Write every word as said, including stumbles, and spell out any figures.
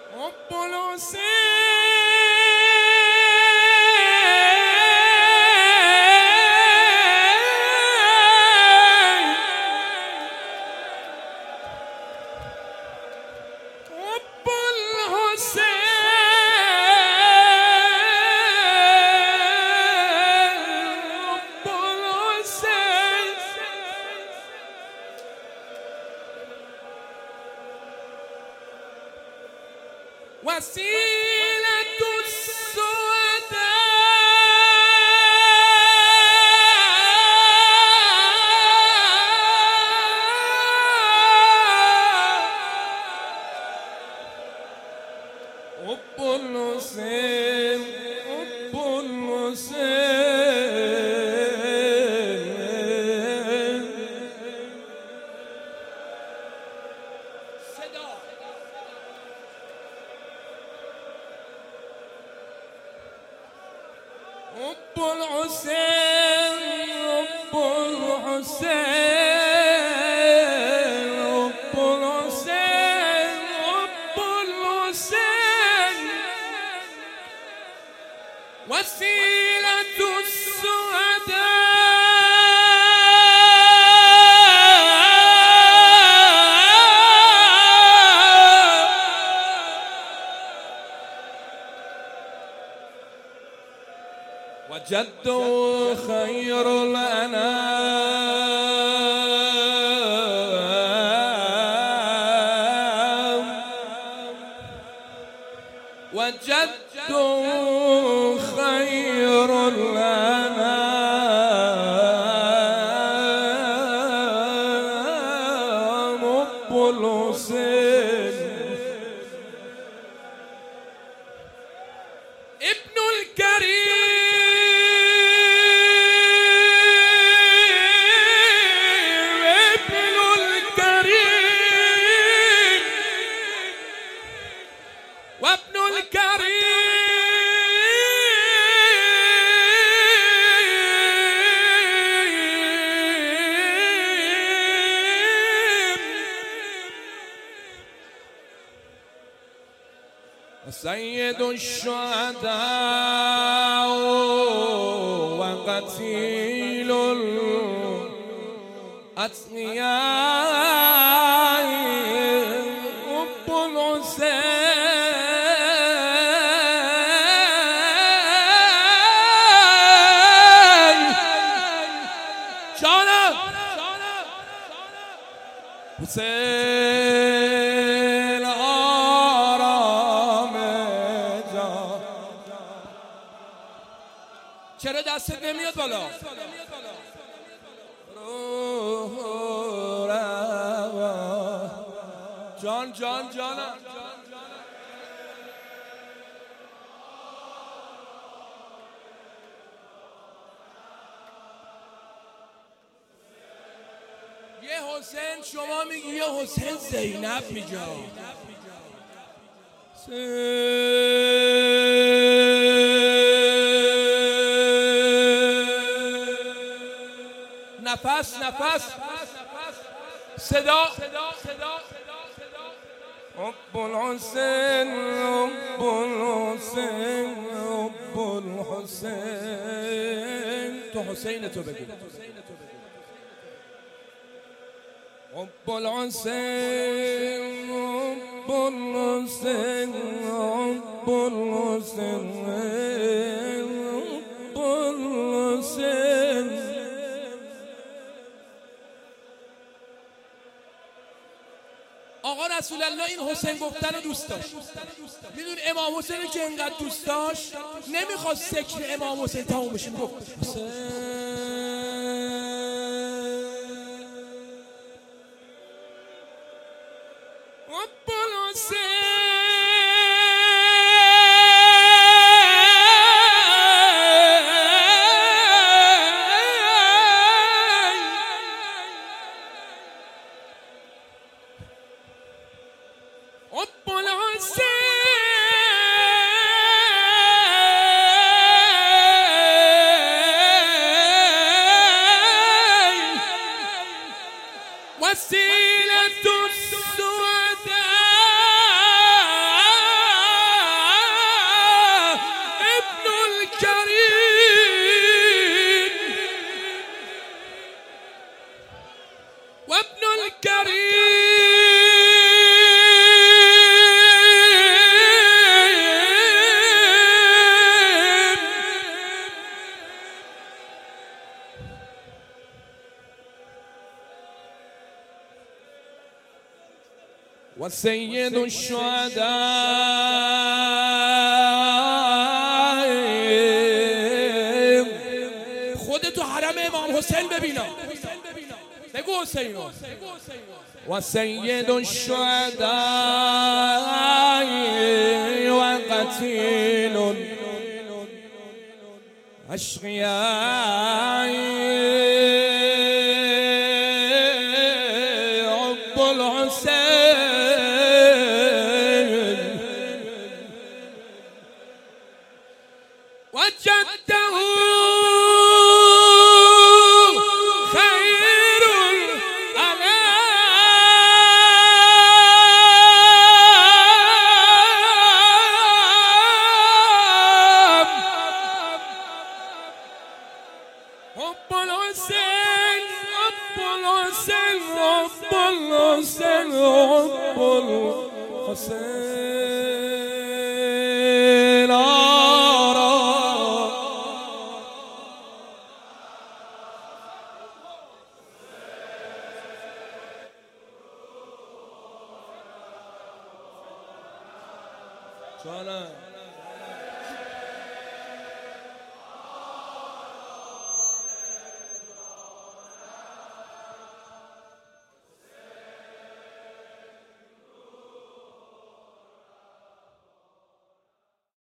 حب الحسین حب الحسین حب الحسین وسيلة السعداء حب الحسين حب الحسين صدا حب الحسين حب الحسين حب الحسين حب الحسين وسيلة السعداء وجده خير الأنام وجده خير الأنام حب الحسين ابن الكريم ابن الكريم وابن الكريم سيد الشهداء وقتيل الأتقياء حب الحسين جانم حسین آرام جان چرا دستت نمیاد بالا روح روا جان جان جانم یه حسین شما میگی یه حسین زینب میگه نفس نفس صدا حب الحسین حب الحسین حب الحسین تو حسین تو بگو حب الحسين حب الحسين حب الحسين حب الحسين آقا رسول الله این حسین گفتن رو دوست داشت. میدون امام حسین که اینقدر دوست داشت نمیخواست سکر امام حسین تموم بشه، گفت حسین حب الحسین حب الحسین وسیلة السعداء وسيد الشهداء خودتو حرم امام حسین ببینم بگو حسینو وسيد الشهداء وقتيل أشقياء عب الحسين وجده خير الأنام حب الحسين حب الحسين حب الحسين حب الحسين آرا جانم